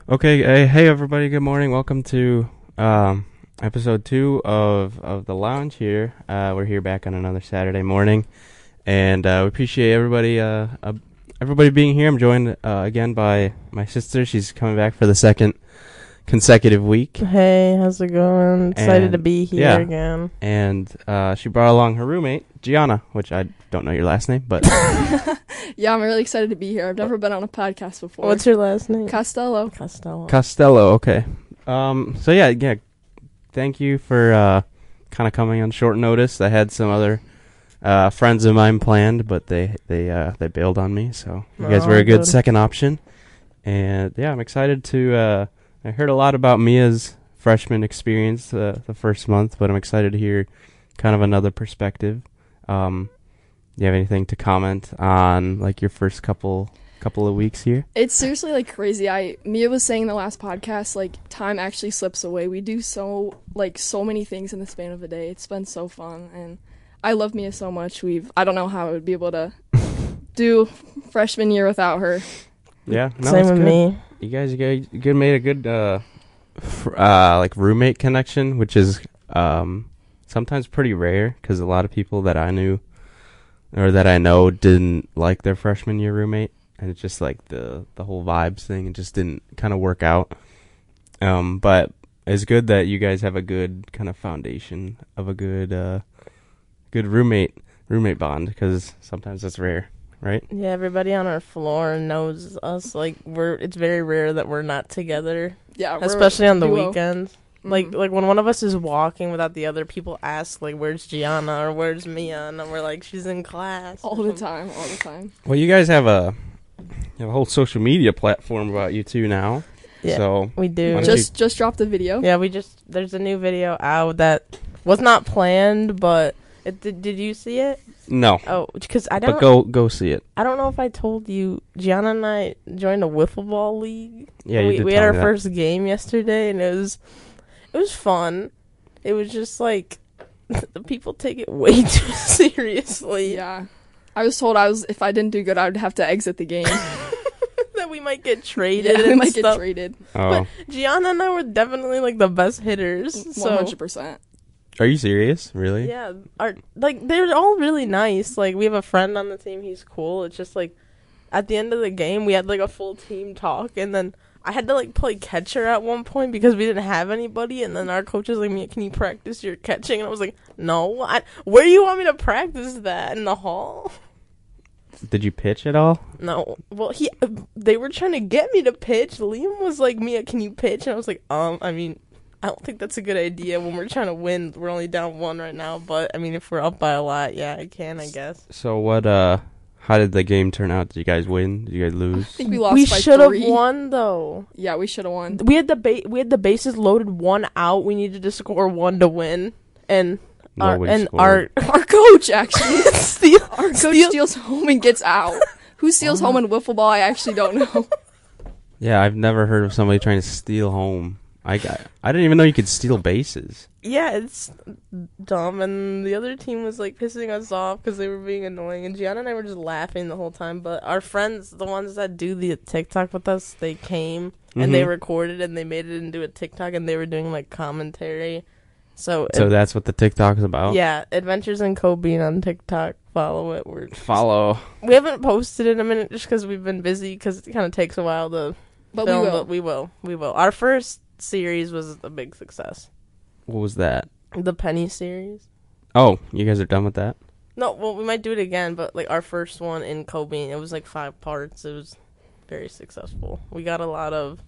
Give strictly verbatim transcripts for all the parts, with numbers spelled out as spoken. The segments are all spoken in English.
Okay, hey, hey everybody, good morning. Welcome to um, episode two of, of The Lounge here. Uh, we're here back on another Saturday morning, and uh, we appreciate everybody uh, uh, everybody being here. I'm joined uh, again by my sister. She's coming back for the second consecutive week. Hey, how's it going? Excited And, to be here yeah. again. And uh, she brought along her roommate, Gianna, which I don't know your last name, but... Yeah, I'm really excited to be here. I've never been on a podcast before. What's your last name? Costello. Costello. Costello, okay. Um, so yeah, yeah. Thank you for uh, kind of coming on short notice. I had some other uh, friends of mine planned, but they they uh, they bailed on me. So you guys Oh, were a good, good. second option. And yeah, I'm excited to. Uh, I heard a lot about Mia's freshman experience uh, the first month, but I'm excited to hear kind of another perspective. Um, do you have anything to comment on, like your first couple couple of weeks here? It's seriously like crazy. I Mia was saying in the last podcast, like time actually slips away. We do so like so many things in the span of a day. It's been so fun, and I love Mia so much. We've I don't know how I would be able to do freshman year without her. Yeah, no, Same it's with good. me. You guys, you guys you good made a good uh, fr- uh, like roommate connection, which is um sometimes pretty rare because a lot of people that I knew or that I know didn't like their freshman year roommate, and it's just like the the whole vibes thing. It just didn't kind of work out. Um, but it's good that you guys have a good kind of foundation of a good uh good roommate roommate bond, because sometimes that's rare, right? Yeah, everybody on our floor knows us. Like we're. It's very rare that we're not together, Yeah, we're especially on the duo. weekends. Mhm. Like like when one of us is walking without the other, people ask like, "Where's Gianna?" or "Where's Mia?" and we're like, "She's in class." all or the something. time, all the time. Well, you guys have a you have a whole social media platform about you two now. Yeah, So we do. Why don't Just just dropped the video. Yeah, we just there's a new video out that was not planned, but it did. Did you see it? no, Oh, because I but don't. go go see it. I don't know if I told you. Gianna and I joined a wiffle ball league. Yeah, you we did we tell had our me that. first game yesterday, and it was it was fun. It was just like the people take it way too seriously. Yeah. I was told I was if I didn't do good, I would have to exit the game. That we might get traded. Yeah, we and might stuff. get traded. Oh, Gianna and I were definitely like the best hitters. One So hundred percent. are you serious? Really? yeah, our like they're all really nice. Like we have a friend on the team. He's cool. It's just like at the end of the game, we had like a full team talk, and then I had to like play catcher at one point because we didn't have anybody. And then our coach was like, "Mia, can you practice your catching?" And I was like, "No, I, where do you want me to practice that in the hall?" Did you pitch at all? No. Well, he they were trying to get me to pitch. Liam was like, "Mia, can you pitch?" And I was like, "Um, I mean, I don't think that's a good idea when we're trying to win. We're only down one right now, but I mean, if we're up by a lot, yeah, I can, I guess." So what? Uh, how did the game turn out? Did you guys win? Did you guys I lose? think we lost We by should have three. won though. Yeah, we should have won. We had the ba- we had the bases loaded, one out. We needed to score one to win, and our Nobody and scored. our Our coach actually. steal. Our coach Steal- steals home and gets out. Who steals home in wiffle ball? I actually don't know. Yeah, I've never heard of somebody trying to steal home. I got, I didn't even know you could steal bases. Yeah, it's dumb. And the other team was like pissing us off because they were being annoying. And Gianna and I were just laughing the whole time. But our friends, the ones that do the TikTok with us, they came and they Mhm. recorded and they made it into a TikTok and they were doing like commentary. So, So it- that's what the TikTok is about. yeah, Adventures in Cobean on TikTok. Follow it. We're Follow. we haven't posted in a minute just because we've been busy because it kind of takes a while to But film. we will. But we will. We will. Our first series was a big success. What was that? The Penny series. Oh, you guys are done with that? No, well, we might do it again, but like our first one in Cobean, it was like five parts. It was very successful. We got a lot of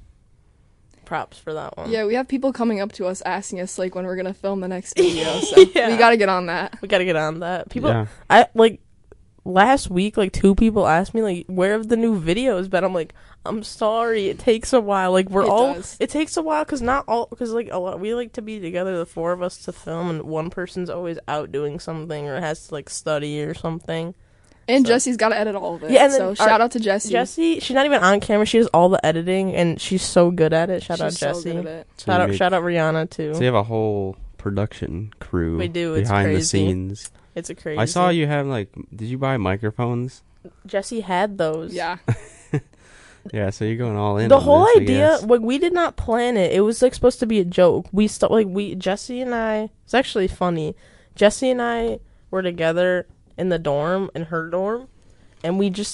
props for that one. Yeah, we have people coming up to us asking us like when we're gonna film the next video. So Yeah. we gotta get on that. We gotta get on that. People, Yeah. I like last week, like two people asked me like, "Where have the new videos been?" I'm like, "I'm sorry, it takes a while. Like we're It all, does. it takes a while because not all, because like a lot, we like to be together, the four of us to film, and one person's always out doing something or has to like study or something." And So- Jesse's gotta edit all of it. Yeah, and then so our- shout out to Jesse. Jessie, she's not even on camera. She does all the editing, and she's so good at it. Shout She's out so Jessie. good at it. So Shout you out, make- shout out Rihanna too. So you have a whole production crew. We do, it's behind the crazy. scenes. It's a crazy. I saw you have like. Did you buy microphones? Jessie had those. Yeah. Yeah, so you're going all in. The on whole this, I idea, guess. like, we did not plan it. It was like supposed to be a joke. We st- like we Jesse and I. It's actually funny. Jesse and I were together in the dorm, in her dorm, and we just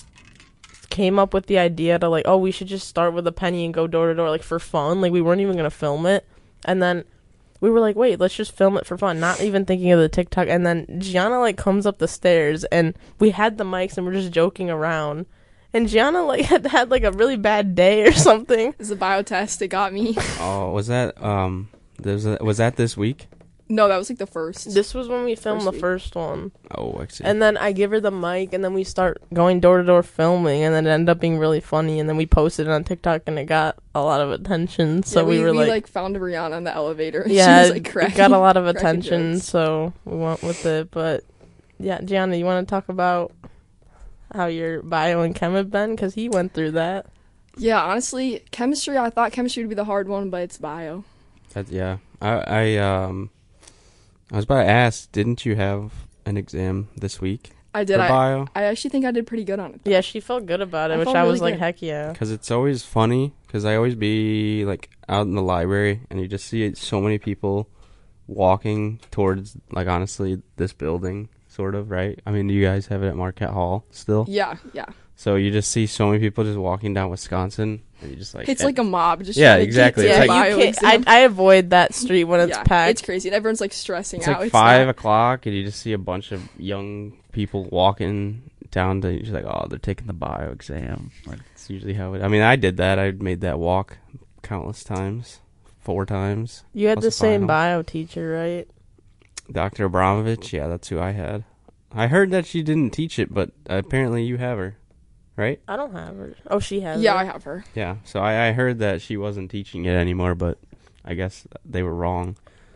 came up with the idea to like, oh, we should just start with a penny and go door to door, like for fun. Like we weren't even gonna film it, and then we were like, wait, let's just film it for fun, not even thinking of the TikTok. And then Gianna like comes up the stairs, and we had the mics and we're just joking around. And Gianna like had had like a really bad day or something. It's a bio test. It got me. Oh, was that um? There's a, was that this week? No, that was like the first. This was when we filmed First the week. first one. Oh, I see. And then I give her the mic, and then we start going door to door filming, and then it ended up being really funny. And then we posted it on TikTok, and it got a lot of attention. So Yeah, we, were we like, like found Rihanna in the elevator. And yeah, she was, like, it cracking, got a lot of cracking attention. jokes. So we went with it. But yeah, Gianna, you want to talk about how your bio and chem have been? Because he went through that. Yeah, honestly, chemistry. I thought chemistry would be the hard one, but it's bio. That, yeah, I I um, I was about to ask, didn't you have an exam this week I did. for I, bio? I actually think I did pretty good on it. Yeah, she felt good about it, I which felt I really was like, good. heck yeah. Because it's always funny. Because I always be like out in the library, and you just see so many people walking towards, like, honestly, this building, sort of, right? I mean, do you guys have it at Marquette Hall still? Yeah, yeah. So you just see so many people just walking down Wisconsin, and you just like It's like a mob. Just Yeah, trying to get exactly. to It's the like- Yeah, bio you can't. exam. I, I avoid that street when it's yeah, packed. It's crazy. And everyone's like stressing it's out. like It's five not- o'clock, and you just see a bunch of young people walking down to. You're just like, oh, they're taking the bio exam. Like, it's usually how it. I mean, I did that. I made that walk countless times, four times. You had Plus the the same final. bio teacher, right? Doctor Abramovich, yeah, that's who I had. I heard that she didn't teach it, but apparently you have her, right? I don't have her. Oh, she has Yeah, her. I have her. Yeah. So I, I heard that she wasn't teaching it anymore, but I guess they were wrong.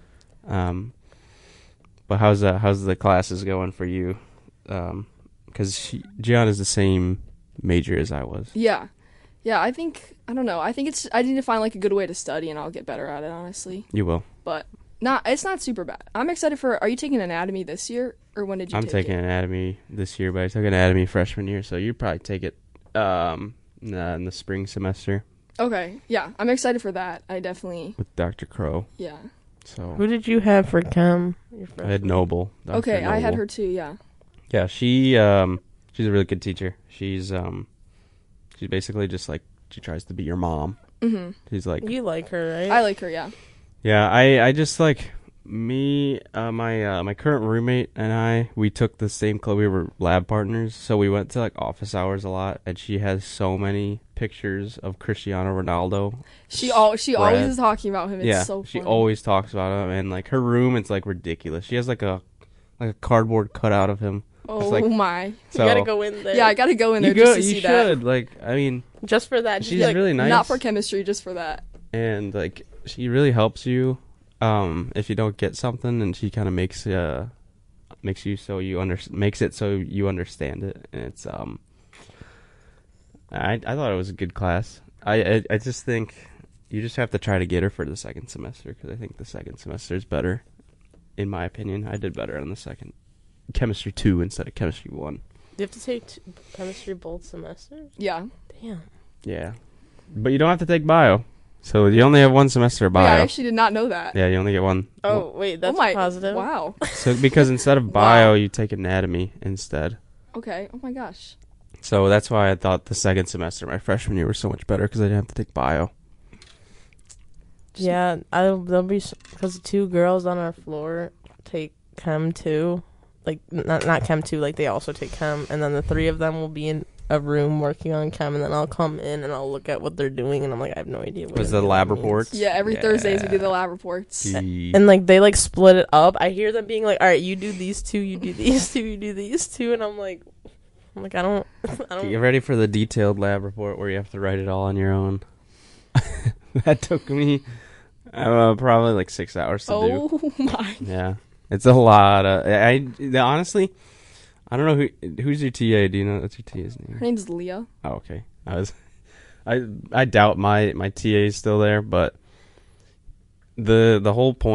Um, but how's uh, how's the classes going for you? Um, because Gianna's the same major as I was. Yeah. Yeah, I think, I don't know. I think it's, I need to find like a good way to study and I'll get better at it, honestly. You will. But not, it's not super bad. I'm excited for, are you taking anatomy this year or when did you I'm take taking it? anatomy this year, but I took anatomy freshman year, so you probably take it um nah, in the spring semester Okay. Yeah, I'm excited for that. I definitely, with Doctor Crow. yeah. So Who did you have for chem? Your I had freshman? Noble. Doctor Okay, I had Noble. her too, yeah. Yeah, she um she's a really good teacher. She's um she's basically just like she tries to be your mom. Mm-hmm. She's like You like her, right? I like her, yeah. yeah, I I just like me uh my uh my current roommate and I we took the same club. We were lab partners, so we went to like office hours a lot, and she has so many pictures of Cristiano Ronaldo. She all she always spread. is talking about him. It's yeah, so she funny. always talks about him, and like her room, it's like ridiculous. She has like a like a cardboard cutout of him. Oh like- my. So you gotta go in there. Yeah, I gotta go in there you just go, to you see that. should like. I mean, just for that. she's just like, really nice. Not for chemistry, just for that. and like she really helps you um if you don't get something, and she kind of makes uh makes you so you under makes it so you understand it, and it's um I I thought it was a good class. I I, I just think you just have to try to get her for the second semester, because I think the second semester is better, in my opinion. I did better on the second chemistry two instead of chemistry one. you have to take t- chemistry both semesters. Yeah. Damn. Yeah, but you don't have to take bio, so you only have one semester of Wait, I bio. actually did not know that. Yeah, you only get one. Oh wait, that's oh my, positive. Wow. So because instead of bio, you take anatomy instead. Okay. Oh my gosh. So that's why I thought the second semester, my freshman year, was so much better, because I didn't have to take bio. Yeah, I there'll be because two girls on our floor take chem too, like not not chem two, like they also take chem, and then the three of them will be in a room working on chem, and then I'll come in and I'll look at what they're doing, and I'm like, I have no idea. What Was any the of lab that means. reports? Yeah, every Thursdays we do the Yeah. lab reports. Gee. And like they like split it up. I hear them being like, "All right, you do these two, you do these two, you do these two," and I'm like, I'm like, I don't, I don't. Get ready for the detailed lab report where you have to write it all on your own. That took me uh, probably like six hours to do. Oh my. Yeah, it's a lot. Of, I, I honestly, I don't know who who's your T A. Do you know what's your T A's name? Her name's Leah. Oh, okay. I was, I I doubt my my T A is still there, but the the whole point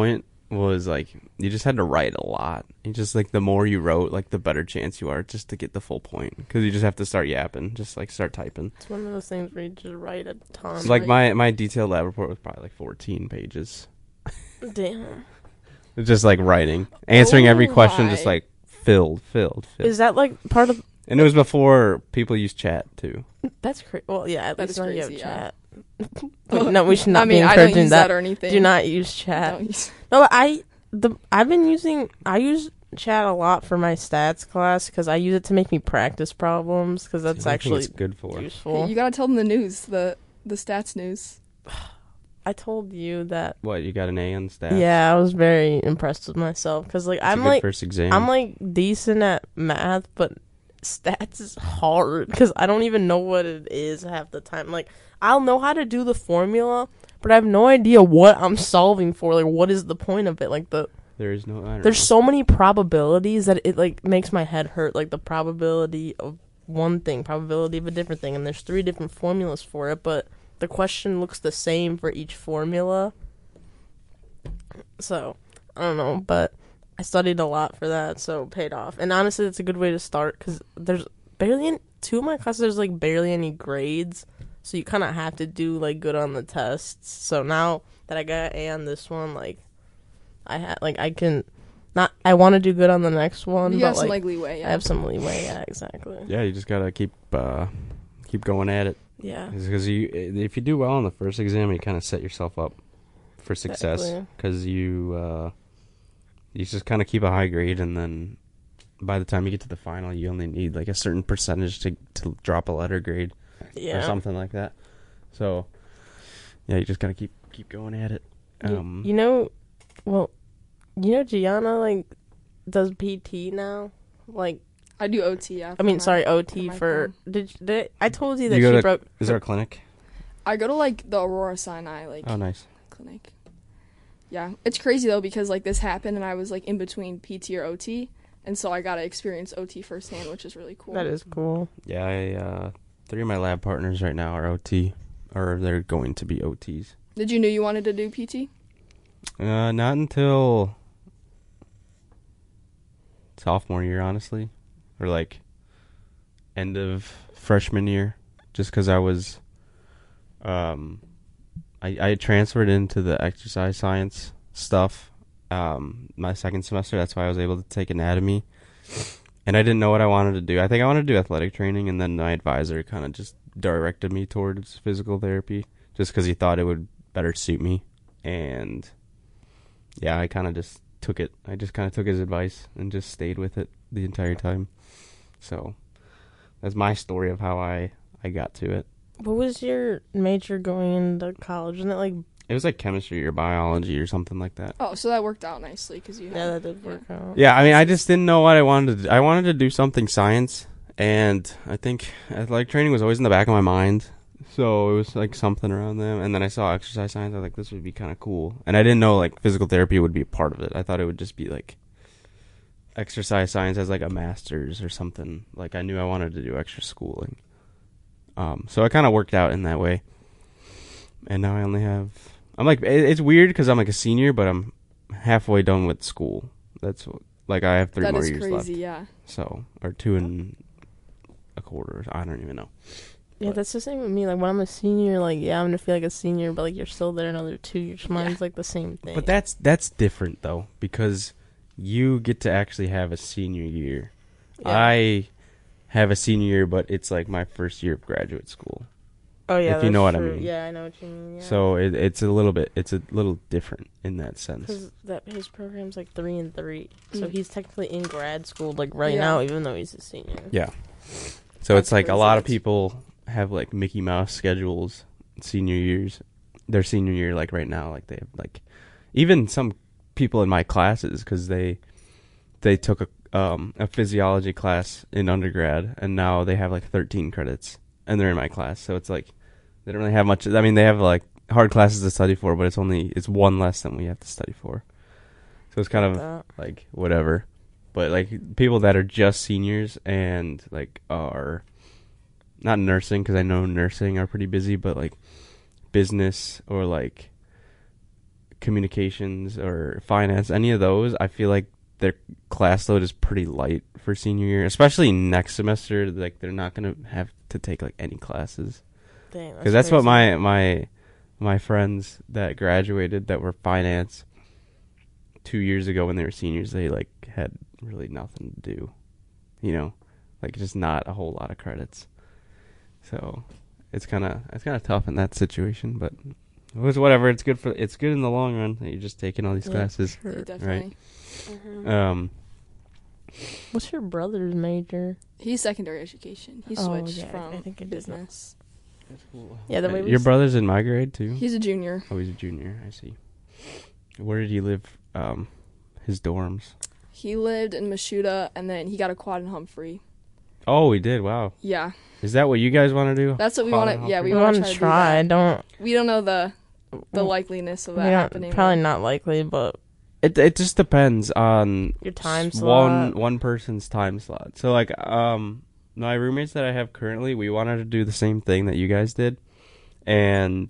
was like you just had to write a lot. You just like the more you wrote, like the better chance you are just to get the full point because you just have to start yapping, just like start typing. It's one of those things where you just write a ton. So, like my my detailed lab report was probably like fourteen pages. Damn. It's just like writing, answering Oh every question, my. just like filled, filled, filled. Is that like part of? And it was before people used chat too. That's crazy. Well, yeah, at That least is now you have crazy, yeah. chat. Like, no, we should not I mean, be I don't encouraging use that. that or anything. Do not use chat. Don't use- No, but I the I've been using I use chat a lot for my stats class because I use it to make me practice problems because that's I think actually it's good for. useful. Hey, you gotta tell them the news, the the stats news. I told you that. What, you got an A on stats? Yeah, I was very impressed with myself because like That's a I'm good like first exam. I'm like decent at math, but stats is hard because I don't even know what it is half the time. Like I'll know how to do the formula, but I have no idea what I'm solving for. Like what is the point of it? Like the there is no. I don't there's know. so many probabilities that it like makes my head hurt. Like the probability of one thing, probability of a different thing, and there's three different formulas for it, but the question looks the same for each formula. So I don't know, but I studied a lot for that, so it paid off. And honestly, it's a good way to start because there's barely any, two of my classes. There's like barely any grades, so you kind of have to do like good on the tests. So now that I got an A on this one, like I had like I can not. I want to do good on the next one, You but have some like like leeway. Yeah. I have some leeway. Yeah, exactly. Yeah, you just gotta keep uh, keep going at it. Yeah. Because you, if you do well on the first exam, you kind of set yourself up for success. Exactly. Because you, uh, you just kind of keep a high grade, and then by the time you get to the final, you only need like a certain percentage to to drop a letter grade Yeah. or something like that. So, yeah, you just gotta keep keep going at it. You- Um, you know, well, you know, Gianna like does P T now. Like, I do O T. Yeah. I mean, for sorry, my- O T my for. thing. Did, did I told you that You go she to- broke? is there a clinic? I go to like the Aurora Sinai like Oh, nice. clinic. Yeah, it's crazy though because like this happened and I was like in between P T or O T, and so I got to experience O T firsthand, which is really cool. That is cool. Yeah, I, uh, three of my lab partners right now are O T, or they're going to be O Ts. Did you know you wanted to do P T? Uh, not until sophomore year, honestly, or like end of freshman year, just because I was, um, I I transferred into the exercise science stuff, um, my second semester. That's why I was able to take anatomy, and I didn't know what I wanted to do. I think I wanted to do athletic training, and then my advisor kind of just directed me towards physical therapy, just because he thought it would better suit me, and yeah, I kind of just took it. I just kind of took his advice and just stayed with it the entire time. So that's my story of how I, I got to it. What was your major going into college? Wasn't it like? It was like chemistry or biology or something like that. Oh, so that worked out nicely because you. Had, Yeah, that did work out. Yeah, I mean, I just didn't know what I wanted to do. I wanted to do something science, and I think athletic training was always in the back of my mind. So it was like something around them. And then I saw exercise science. I was like, this would be kind of cool. And I didn't know like physical therapy would be a part of it. I thought it would just be like exercise science as like a master's or something. Like I knew I wanted to do extra schooling. Um, so it kind of worked out in that way. And now I only have, I'm like, it, it's weird because I'm like a senior, but I'm halfway done with school. That's what, like I have three that more is years crazy. left. Yeah. So, or two and a quarter. I don't even know. Yeah, But- that's the same with me. Like when I'm a senior, like yeah, I'm gonna feel like a senior, but like you're still there another two years. Mine's like the same thing. But that's that's different though, because you get to actually have a senior year. Yeah. I have a senior year, but it's like my first year of graduate school. oh yeah, if you know that's what I true. mean. Yeah, I know what you mean. Yeah. So it, it's a little bit, it's a little different in that sense. because that his program's like three and three, so Mm. he's technically in grad school like right Yeah. now, even though he's a senior. Yeah. So That's it's like a crazy. lot of people have like Mickey Mouse schedules senior years. Their senior year, like right now, like they have like even some people in my classes because they they took a um a physiology class in undergrad and now they have like thirteen credits and they're in my class. So it's like they don't really have much. I mean, they have like hard classes to study for, but it's only it's one less than we have to study for. So it's kind of That. like whatever. But like people that are just seniors and like are not nursing, because I know nursing are pretty busy, but like business or like communications or finance, any of those, I feel like their class load is pretty light for senior year, especially next semester. Like they're not gonna have to take like any classes, Dang, because that's, crazy. what my my my friends that graduated that were finance two years ago when they were seniors, they like had really nothing to do, you know, like just not a whole lot of credits. So it's kind of it's kind of tough in that situation, but it was whatever. It's good for it's good in the long run that you're just taking all these Yeah, classes. sure. Yeah, definitely. Mhm. Um, What's your brother's major? He's secondary education. He Oh, switched yeah, from I think I did know. business. Yeah, the way uh, we your s- brother's in my grade too. He's a junior. Oh, he's a junior. I see. Where did he live? Um, his dorms. He lived in Mashuda, and then he got a quad in Humphrey. Oh, he did. Wow. Yeah, Is that what you guys want to do? that's what we Quad want in to. Yeah, we we want want to to try. try. To do Don't. that. We don't know the the Mm. likeliness of we that don't- happening. Probably not likely, but It it just depends on your time s- slot. one one person's time slot. So like um my roommates that I have currently, we wanted to do the same thing that you guys did, and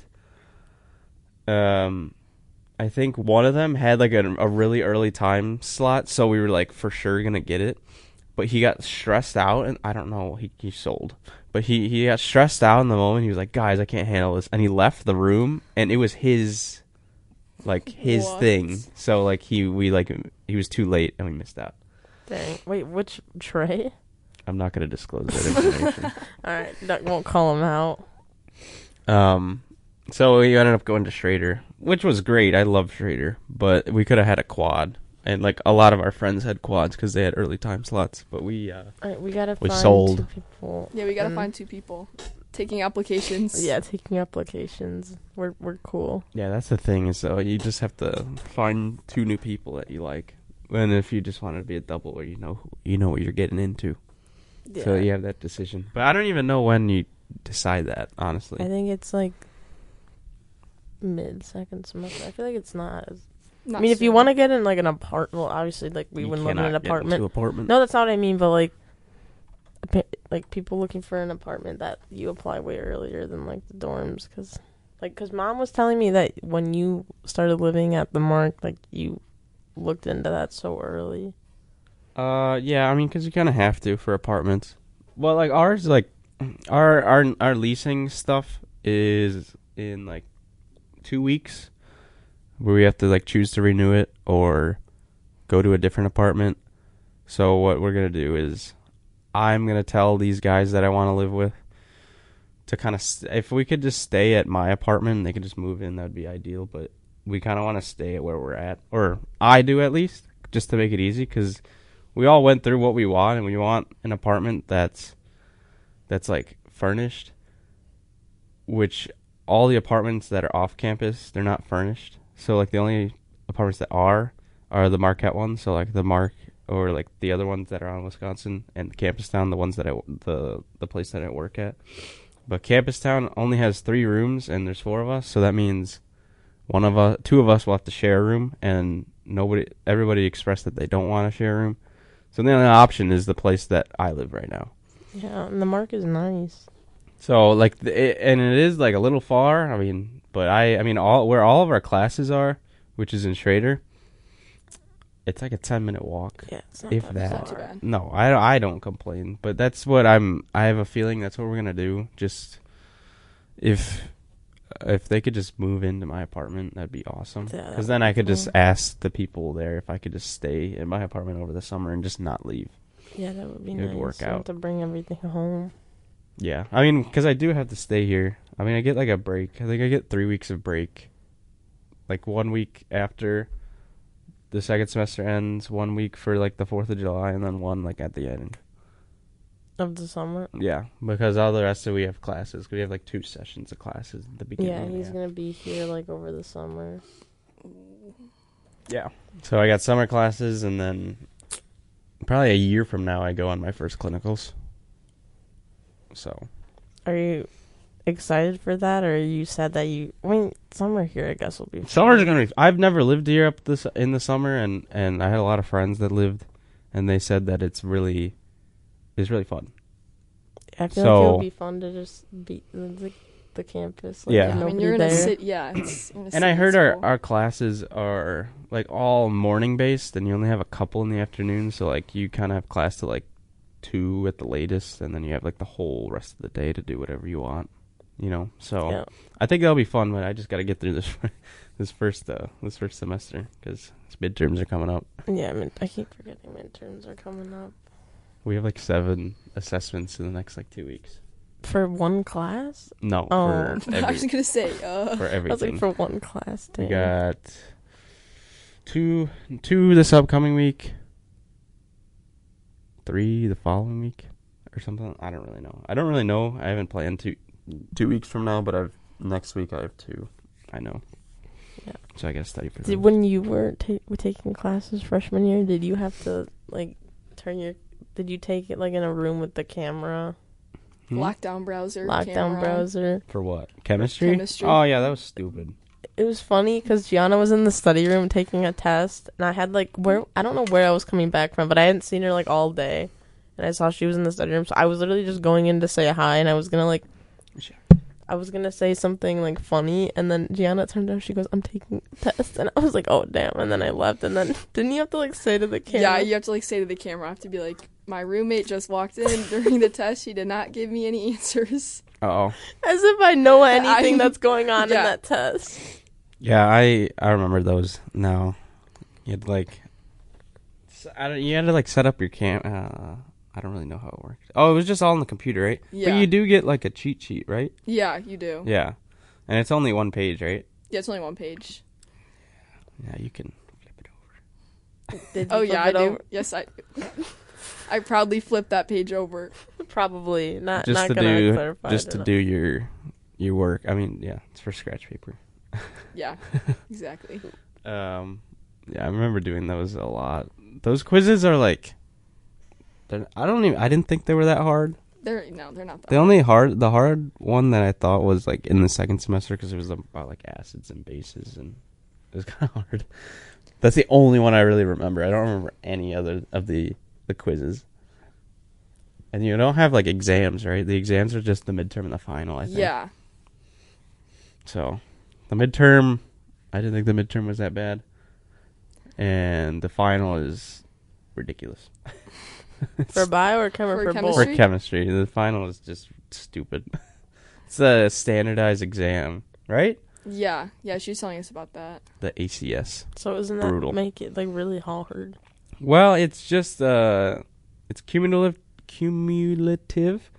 um I think one of them had like a, a really early time slot, so we were like for sure gonna get it, but he got stressed out, and I don't know, he he sold, but he he got stressed out in the moment. He was like, guys, I can't handle this, and he left the room, and it was his like his What? thing. So like he we like he was too late and we missed out. Dang. Wait, which Trey? I'm not gonna disclose that information. All right, Duck won't call him out. um, so we ended up going to Schrader, which was great. I love Schrader, but we could have had a quad, and like a lot of our friends had quads because they had early time slots. But we uh, All right, we gotta We find sold. two people. Yeah, we gotta and- find two people taking applications. Yeah, taking applications. We're we're cool. yeah, that's the thing is so you just have to find two new people that you like, and if you just want to be a double, where you know who- you know what you're getting into. Yeah. So you have that decision. But I don't even know when you decide that, honestly. I think it's like mid second semester. I feel like it's not. As, Not I mean, if you soon. want to get in like an apartment, well, obviously, like we You wouldn't live in cannot an get apartment. into apartment. No, that's not what I mean. But like, appa- like people looking for an apartment, that you apply way earlier than like the dorms, because like, cause mom was telling me that when you started living at the Mark, like you looked into that so early. Uh, yeah, I mean, because you kind of have to for apartments. Well, like ours, like our our our leasing stuff is in like two weeks, where we have to like choose to renew it or go to a different apartment. So what we're gonna do is, I'm gonna tell these guys that I want to live with to kind of st- if we could just stay at my apartment, they could just move in. That'd be ideal. But we kind of want to stay at where we're at, or I do at least, just to make it easy, because we all went through what we want, and we want an apartment that's that's like furnished, which all the apartments that are off campus, they're not furnished. So like the only apartments that are are the Marquette ones. So like the Mark, or like the other ones that are on Wisconsin and Campus Town, the ones that I, the the place that I work at. But Campus Town only has three rooms, and there's four of us, so that means one of us, two of us will have to share a room, and nobody, everybody expressed that they don't want to share a room. So the only option is the place that I live right now. Yeah, and the Mark is nice. So like, the, it, and it is like a little far. I mean, but I, I mean, all where all of our classes are, which is in Schrader, it's like a ten minute walk. Yeah, it's not If that, that. Not too far. bad. No, I, I don't complain, but that's what I'm. I have a feeling that's what we're gonna do. Just if if they could just move into my apartment, that'd be awesome. Yeah, that Because would then be I could just cool. ask the people there if I could just stay in my apartment over the summer and just not leave. Yeah, that would be It nice. would work You don't have out. to bring everything home. Yeah, I mean, because I do have to stay here. I mean, I get like a break. I think I get three weeks of break. Like one week after the second semester ends, one week for like the Fourth of July, and then one like at the end. Of the summer. Yeah, because all the rest of we have classes. We have like two sessions of classes at the beginning. Yeah, and he's the gonna be here like over the summer. Yeah. So I got summer classes, and then probably a year from now I go on my first clinicals. So Are you excited for that, or are you sad that you? I mean, summer here, I guess, will be. fun. summer's gonna be. I've never lived here up this in the summer, and and I had a lot of friends that lived, and they said that it's really, it's really fun. I feel like it so- would be fun to just be. Like, the campus. Like, Yeah. I mean, nobody you're in a there. city. Yeah. It's in a And I city heard our, school. our classes are like all morning based, and you only have a couple in the afternoon. So like you kind of have class till like two at the latest, and then you have like the whole rest of the day to do whatever you want. You know, so Yeah. I think that'll be fun. But I just got to get through this this first uh, this first semester because midterms are coming up. Yeah, I mean, I keep forgetting midterms are coming up. We have like seven assessments in the next like two weeks. For one class? No, Oh. for I was every, gonna say. Uh, for I was everything. like, for one class. We Dang. got two two this upcoming week, three the following week, or something. I don't really know. I don't really know. I haven't planned two two weeks from now, but I've next week I have two. I know. Yeah. So I gotta study for Did, them. when you were, ta- were taking classes freshman year, did you have to, like, turn your... Did you take it, like, in a room with the camera? Hmm? Lockdown browser. Lockdown camera. browser? For what? Chemistry? Chemistry. Oh yeah, that was stupid. It was funny because Gianna was in the study room taking a test, and I had, like, where... I don't know where I was coming back from, but I hadn't seen her, like, all day. And I saw she was in the study room, so I was literally just going in to say hi, and I was gonna, like... I was gonna say something, like, funny, and then Gianna turned around, she goes, I'm taking a test, and I was like, oh, damn, and then I left, and then, didn't you have to, like, say to the camera? Yeah, you have to like say to the camera. I have to be like, my roommate just walked in during the test. She did not give me any answers. Uh oh. As if I know anything I- that's going on yeah. in that test. Yeah, I I remember those now. You had like, s- I don't, you had to like set up your cam. Uh, I don't really know how it worked. Oh, it was just all on the computer, right? Yeah. But you do get like a cheat sheet, right? Yeah, you do. Yeah, and it's only one page, right? Yeah, it's only one page. Yeah, you can flip it over. Did you Oh flip yeah, I it do. over? Yes, I. I proudly flipped that page over. Probably. Not, Just not to gonna do, clarify just it to enough. do your your work. I mean, yeah, it's for scratch paper. Yeah, exactly. Um, yeah, I remember doing those a lot. Those quizzes are like, they're, I don't even. I didn't think they were that hard. They're no, they're not that. The only hard, the hard one that I thought was like in the second semester because it was about like acids and bases, and it was kind of hard. That's the only one I really remember. I don't remember any other of the the quizzes. And you don't have like exams, right? The exams are just the midterm and the final, I think. Yeah. So, the midterm, I didn't think the midterm was that bad, and the final is ridiculous. For bio or chem or For for, chemistry? both? For chemistry, the final is just stupid. It's a standardized exam, right? Yeah, yeah. She was telling us about that. The A C S. So isn't Brutal. that make it like really hard? Well, it's just uh, it's cumulative, cumulative,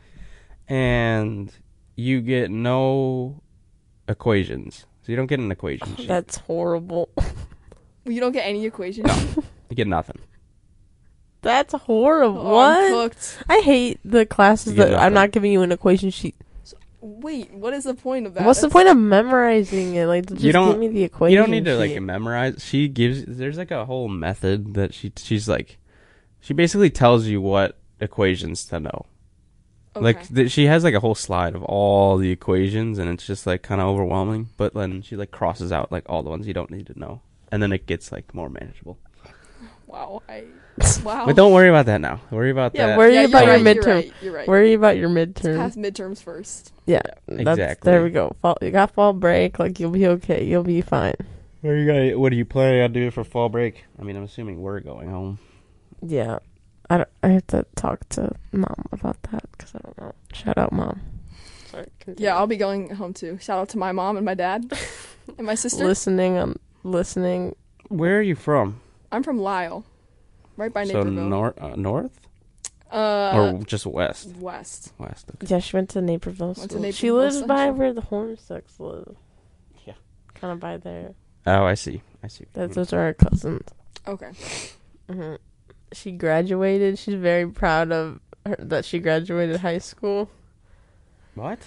and you get no equations. So you don't get an equation sheet. That's horrible. You don't get any equations. You get nothing. That's horrible. Oh, I'm what? cooked. I hate the classes You get that I'm nothing. not giving you an equation sheet. Wait, what is the point of that? What's the That's- point of memorizing it? Like, just You don't- give me the equation. You don't need to like sheet. memorize. She gives. There's like a whole method that she she's like, she basically tells you what equations to know. Okay. Like th- she has like a whole slide of all the equations, and it's just like kind of overwhelming. But then she like crosses out like all the ones you don't need to know, and then it gets like more manageable. Wow, I. Wow. But don't worry about that now. Worry about Yeah, that. worry yeah, about you're your right, midterm. You're right. You're right. Worry about your Let's midterm. pass midterms first. Yeah, that's, Exactly. there we go. Fall, you got fall break. Like, you'll be okay. You'll be fine. What are you gonna? What are you planning on doing for fall break? I mean, I'm assuming we're going home. Yeah, I, don't, I have to talk to mom about that because I don't know. Shout out, mom. Sorry. continue. Yeah, I'll be going home too. Shout out to my mom and my dad and my sister. listening. I'm listening. Where are you from? I'm from Lyle, right by So Naperville. north, uh, north, uh, or just west? west. West. Okay. Yeah, she went to Naperville. Went to School. She Naperville lives by Central. where the Hornaceks live. Yeah. Kind of by there. Oh, I see. I see. That's those are our cousins. Okay. hmm She graduated. She's very proud of her, that she graduated high school. What?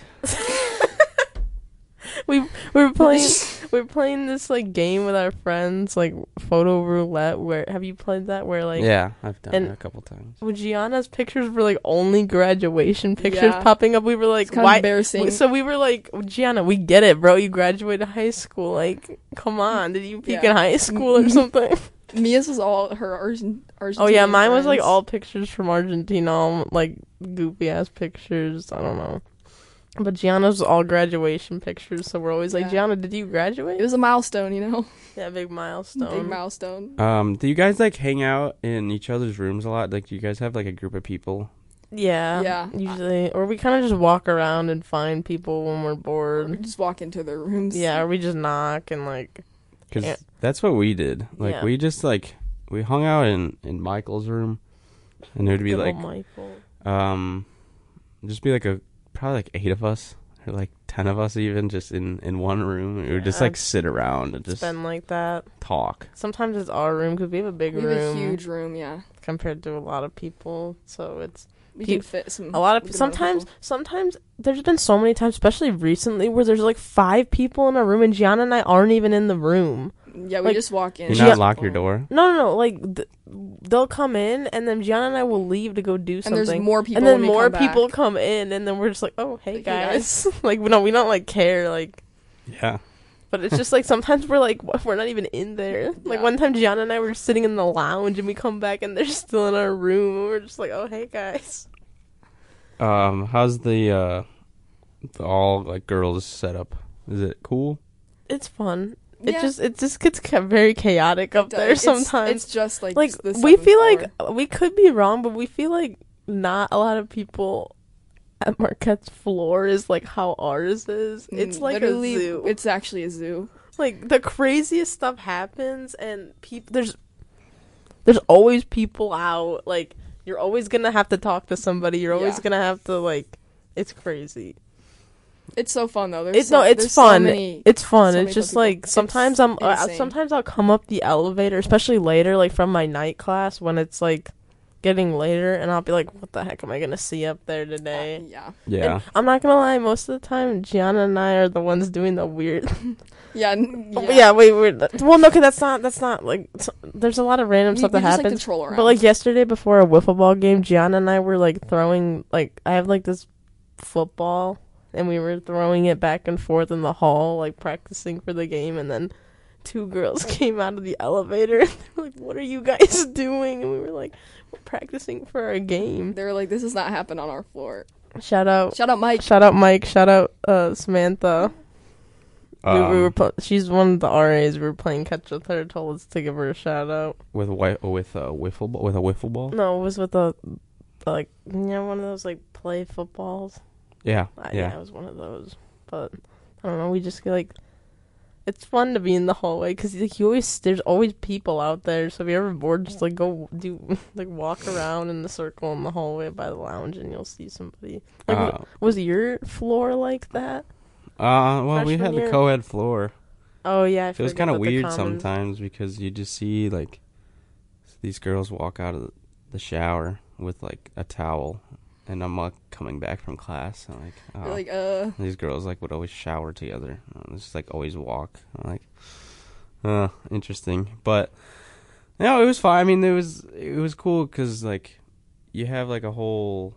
We we were playing we were playing this like game with our friends, like photo roulette. Where have you played that? Where like Yeah, I've done and- it a couple times. when Gianna's pictures were like only graduation pictures Yeah. popping up, we were like, It's kind of why? embarrassing. So we were like, Gianna, we get it, bro. You graduated high school. Like, come on. Did you peak Yeah. in high school or something? Mia's was all her Argent- Argentinian Oh yeah, mine was like friends. all pictures from Argentina, all like goofy ass pictures. I don't know. But Gianna's all graduation pictures, so we're always like, Yeah. Gianna, did you graduate? It was a milestone, you know. yeah, big milestone. Big milestone. Um, do you guys like hang out in each other's rooms a lot? Like, do you guys have like a group of people? Yeah. Yeah. Usually, or we kind of just walk around and find people when we're We bored. just walk into their rooms. Yeah, or we just knock and like. Because Yeah. that's what we did. Like, Yeah. we just like we hung out in in Michael's room, and it would be good like old Michael. um, just be like a probably like eight of us or like ten of us even just in in one room. We would just Yeah. like sit around and It's just been like that. talk. Sometimes it's our room because we have a big We have room a huge room, yeah. compared to a lot of people. So it's We Pe- can fit some. a lot of good amount sometimes people. sometimes there's been so many times, especially recently, where there's like five people in a room and Gianna and I aren't even in the room. Yeah, we like, just walk in. You Gia- not lock your door. No, no, no. Like th- they'll come in and then Gianna and I will leave to go do And something. there's more people and then when we more come back. people come in, and then we're just like, "Oh, hey Like, hey, guys!" like we don't, we don't like care, like. Yeah. But it's just like sometimes we're like wh- we're not even in there. Like Yeah. one time, Gianna and I were sitting in the lounge, and we come back, and they're still in our room, and we're just like, "Oh, hey guys." Um, how's the uh, the all like girls setup? Is it cool? It's fun. It Yeah. just it just gets ca- very chaotic up It does. there It's- sometimes. It's just like like the we seventh feel floor. like we could be wrong, but we feel like not a lot of people at Marquette's floor is like how ours is. It's Mm, like literally, a zoo. It's actually a zoo. Like the craziest stuff happens, and people there's there's always people out. Like you're always gonna have to talk to somebody. You're always Yeah. gonna have to like. It's crazy. It's so fun though. There's It's so, no, it's there's so fun. many- It's fun. so it's many just people. like sometimes It's I'm uh, insane. sometimes I'll come up the elevator, especially later, like from my night class when it's like getting later, and I'll be like, "What the heck am I gonna see up there today?" Yeah. Yeah. And I'm not gonna lie. Most of the time, Gianna and I are the ones doing the weird. Yeah. n- yeah. yeah. wait, wait. Well, no, because that's not. That's not like. s- There's a lot of random We, stuff we that just like happens. to troll around. But like yesterday before a wiffle ball game, Gianna and I were like throwing like I have like this football, and we were throwing it back and forth in the hall, like practicing for the game, and then two girls came out of the elevator and they were like, "What are you guys doing?" And we were like, "We're practicing for our game." they were like, "This does not happen on our floor." Shout out Shout out, Mike. Shout out Mike, shout out uh Samantha. we, we Um, were pl- she's one of the R As. We were playing catch with her, told us to give her a shout out. with wi- with a wiffle ball, with a wiffle ball. No, it was with a like you know one of those like play footballs. Yeah. Uh, Yeah. yeah, it was one of those. But I don't know. We just get like it's fun to be in the hallway because like you always there's always people out there. So if you're ever bored, just like go do like walk around in the circle in the hallway by the lounge, and you'll see somebody. Like, Uh, was your floor like that? uh, well, we freshman had the year? co-ed floor. Oh yeah, I It was forget kind of about the weird commons. sometimes because you just see like these girls walk out of the shower with like a towel, and I'm like coming back from class. I'm like, oh, You're like, uh, these girls like would always shower together. Uh, Just like always walk. I'm like, uh, interesting. But no, it was fine. I mean, it was it was cool because like you have like a whole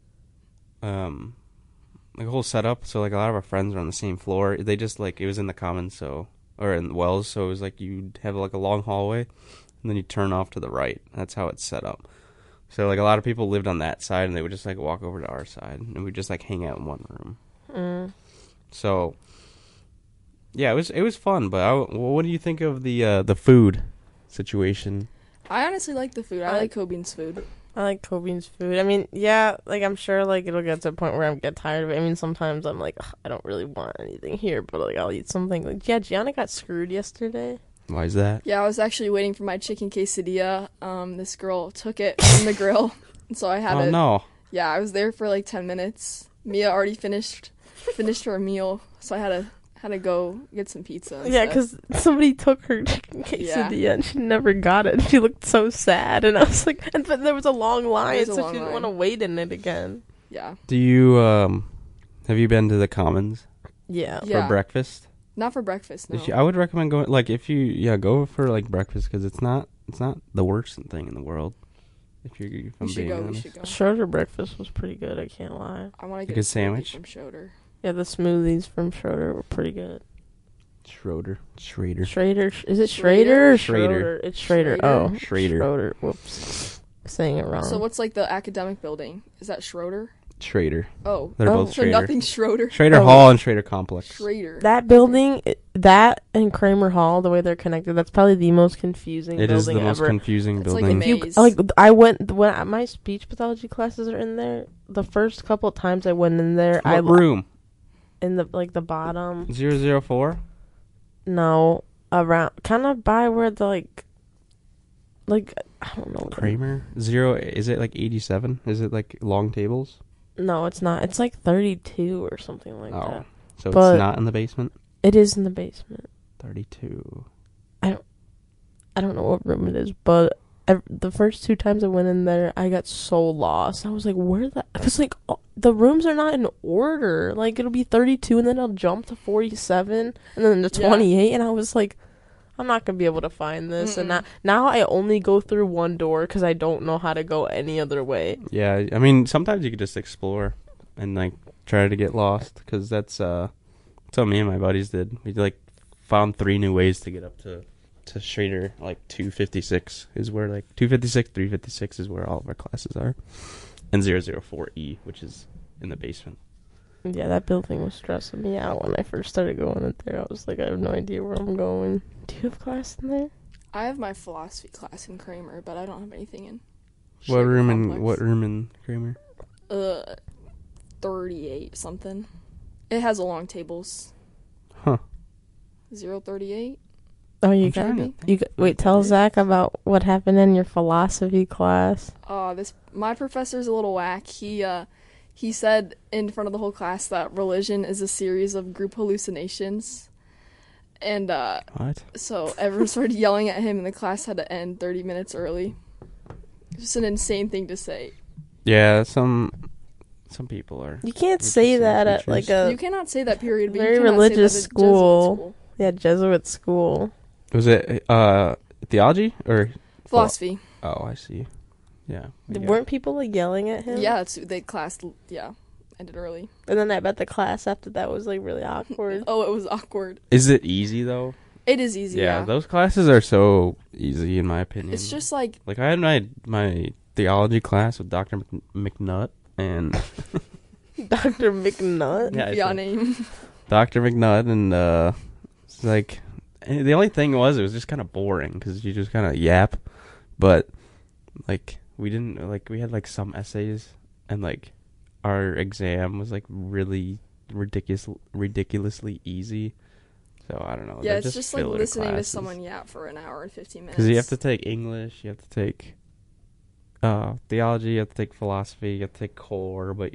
um like a whole setup. So like a lot of our friends are on the same floor. They just like it was in the commons, so or in Wells. So it was like you'd have like a long hallway, and then you turn off to the right. That's how it's set up. So like a lot of people lived on that side, and they would just like walk over to our side, and we'd just like hang out in one room. Mm. So yeah, it was it was fun. But I, what do you think of the uh, the food situation? I honestly like the food. I I- like Cobian's food. I like Cobian's food. I mean, yeah, like I'm sure like it'll get to a point where I get tired of it. I mean, sometimes I'm like, "Ugh, I don't really want anything here, but like I'll eat something. Like yeah, Gianna got screwed yesterday. Why is that? Yeah, I was actually waiting for my chicken quesadilla. Um, this girl took it from the grill, and so I had Oh it. no! Yeah, I was there for like ten minutes. Mia already finished finished her meal, so I had to had to go get some pizza. Yeah, instead. because somebody took her chicken Yeah. quesadilla and she never got it. She looked so sad, and I was like, and but there was a long line, was a so long she didn't line. want to wait in it again. yeah, Do you um have you been to the Commons Yeah. Yeah. for breakfast? not for breakfast. No. If you, I would recommend going. Like if you yeah go for like breakfast because it's not it's not the worst thing in the world. If you're if I'm we should being go. We honest. should go. Schroeder breakfast was pretty good. I can't lie. I want to Like get a a smoothie sandwich? from Schroeder. Yeah, the smoothies from Schroeder were pretty good. Schroeder. Schrader. Schrader, is it Schrader or Schrader. Schroeder? It's Schrader. Schrader. Oh, Schrader. Schroeder. Whoops, saying it wrong. So what's like the academic building? Is that Schroeder? Schrader. Oh, They're Oh. both so Schrader. nothing Schroeder. Schrader Oh. Hall and Schrader Complex. Schrader. That building, it- that and Kramer Hall, the way they're connected, that's probably the most confusing It is building the most ever. confusing It's like building. a You- maze. like I went when my speech pathology classes are in there. The first couple times I went in there, I what room? in the like the bottom. Zero zero four. No, around kind of by where the like, like I don't know. Kramer zero. Is it like eighty-seven? Is it like long tables? No, it's not. It's like thirty-two or something like Oh, that. so But- it's not in the basement. It is in the basement. Thirty-two. I don't know what room it is, but ev- the first two times I went in there, I got so lost. I was like, "Where the?" Because like all- the rooms are not in order. Like it'll be thirty-two, and then I'll jump to forty-seven, and then to Yeah. twenty-eight, and I was like, "I'm not gonna be able to find this." And now, Mm-mm. now I only go through one door because I don't know how to go any other way. Yeah, I mean, sometimes you could just explore and like try to get lost because that's uh, that's what me and my buddies did. We like found three new ways to get up to to Schrader. Like two fifty-six is where like two fifty-six, three fifty-six is where all of our classes are, and zero zero four E, which is in the basement. Yeah, that building was stressing me out when I first started going in there. I was like, I have no idea where I'm going. Do you have class in there? I have my philosophy class in Kramer, but I don't have anything in. What Schrader room in Complex. what room in Kramer? Uh, thirty-eight something. It has a long tables. Huh. Zero thirty-eight. Oh, you I'm got trying to me. think You got, what wait. that Tell is. Zach about what happened in your philosophy class. Uh, this my professor's a little whack. He uh, he said in front of the whole class that religion is a series of group hallucinations, and uh, What? so everyone started yelling at him, and the class had to end thirty minutes early. Just an insane thing to say. Yeah, some some people are. You can't What you say say, that at teachers? like a You cannot say that period. But very you cannot religious say that at Jesuit school. school. yeah Jesuit school. Was it uh theology or? Philosophy. Oh, I see. Yeah. we got- Weren't people like yelling at him? Yeah, that's the class. Yeah, ended early. And then I bet the class after that was like really awkward. Oh, it was awkward. Is it easy though? It is easy. Yeah, Yeah, those classes are so easy in my opinion. it's just like like I had my my theology class with Doctor Mc- McNutt and Doctor McNutt. Yeah, I yeah said- name. Doctor McNutt and uh, it's like and the only thing was it was just kind of boring because you just kind of yap, but like we didn't like we had like some essays and like our exam was like really ridiculous ridiculously easy. So I don't know. Yeah, they're it's just like filler listening to classes. someone yap for an hour and fifteen minutes. Because you have to take English, you have to take uh, theology, you have to take philosophy, you have to take core, but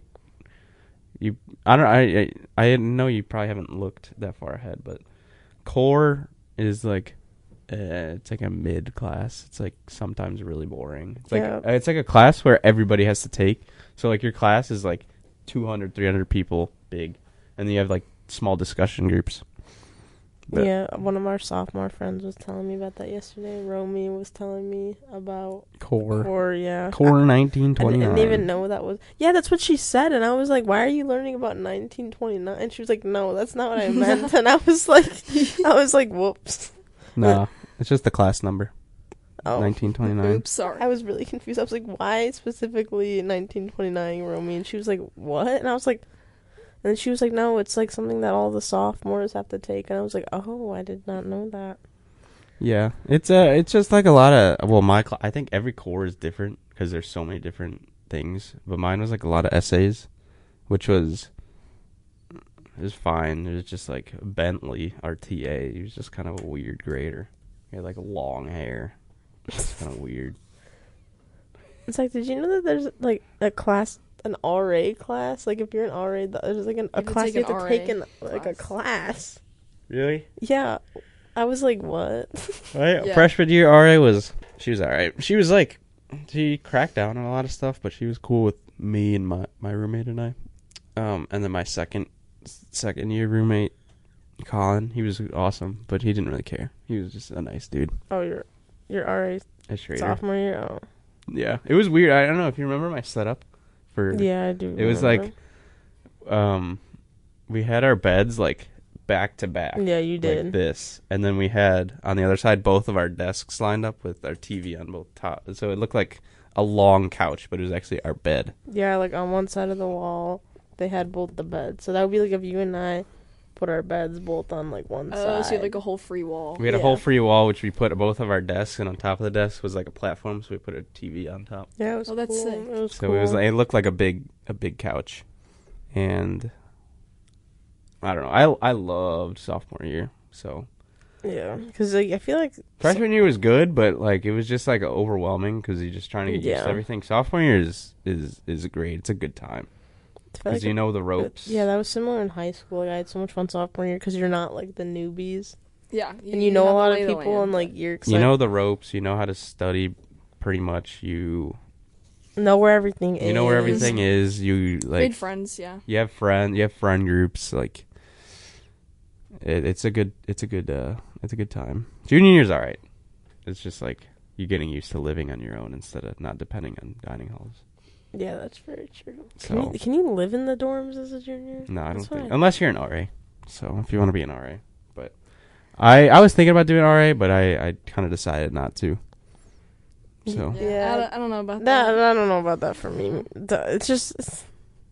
you, I don't, I, I, I know you probably haven't looked that far ahead, but core is like, uh, it's like a mid class. It's like sometimes really boring. It's like, Yeah. uh, it's like a class where everybody has to take. So like your class is like two hundred, three hundred people big, and then you have like small discussion groups. But- Yeah, one of our sophomore friends was telling me about that yesterday. Romy was telling me about Core. core. Yeah, Core nineteen I, I twenty-nine. didn't even know that was. Yeah, that's what she said, and I was like, "Why are you learning about nineteen twenty-nine?" And she was like, "No, that's not what I meant." And I was like, "I was like, whoops." No, it's just the class number. Oh, nineteen twenty-nine. Oops, sorry. I was really confused. I was like, "Why specifically nineteen twenty-nine, Romy?" And she was like, "What?" And I was like, and then she was like, "No, it's like something that all the sophomores have to take." And I was like, "Oh, I did not know that." Yeah, it's uh, it's just like a lot of well, my cl- I think every core is different because there's so many different things. But mine was like a lot of essays, which was it was fine. It was just like Bentley, our T A. He was just kind of a weird grader. He had like long hair. It's kind of weird. It's like, did you know that there's like a class, an R A class? Like, if you're an R A, th- there's like an, a You have to class take you have an to R A take in like a class. Really? Yeah, I was like, what? Right. Yeah. Freshman year, R A was she was all right. She was like she cracked down on a lot of stuff, but she was cool with me and my my roommate and I. Um, and then my second second year roommate, Colin, he was awesome, but he didn't really care. He was just a nice dude. Oh, you're you're R A A Schrader. sophomore year. Oh, Yeah, it was weird. I don't know if you remember my setup for. yeah, I do. It was remember. like, um, we had our beds like back to back. yeah, you did. Like this, and then we had on the other side both of our desks lined up with our T V on both top, so it looked like a long couch, but it was actually our bed. Yeah, like on one side of the wall, they had both the beds. So that would be like if you and I put our beds both on like one Oh, side. so you had like a whole free wall. We had a Yeah. whole free wall, which we put both of our desks, and on top of the desk was like a platform, so we put a T V on top. Yeah, it was Oh, that's cool. sick. It was So cool. it was like, it looked like a big a big couch, and I don't know. I I loved sophomore year. So yeah, because like I feel like freshman year was good, but like it was just like overwhelming because you're just trying to get used Yeah. to everything. Sophomore year is is is great. It's a good time I feel because like you know the it- ropes. Yeah, that was similar in high school. Like, I had so much fun sophomore year because you're not like the newbies, Yeah. and you know a have the lot lay of the people, land. and like you're excited. You know the ropes. You know how to study. Pretty much, you know where everything is. you know where everything is. You like made friends, yeah. you have friend you have friend groups. Like it, it's a good it's a good uh it's a good time. Junior year's all right. It's just like you're getting used to living on your own instead of not depending on dining halls. Yeah, that's very true. So Can you, can you live in the dorms as a junior? no, I don't That's think fine. unless you're an R A. So if you want to be an R A, but I I was thinking about doing R A, but I I kind of decided not to. So Yeah. Yeah. I, don't, I don't know about That that. I don't know about that for me. The- It's just, it's,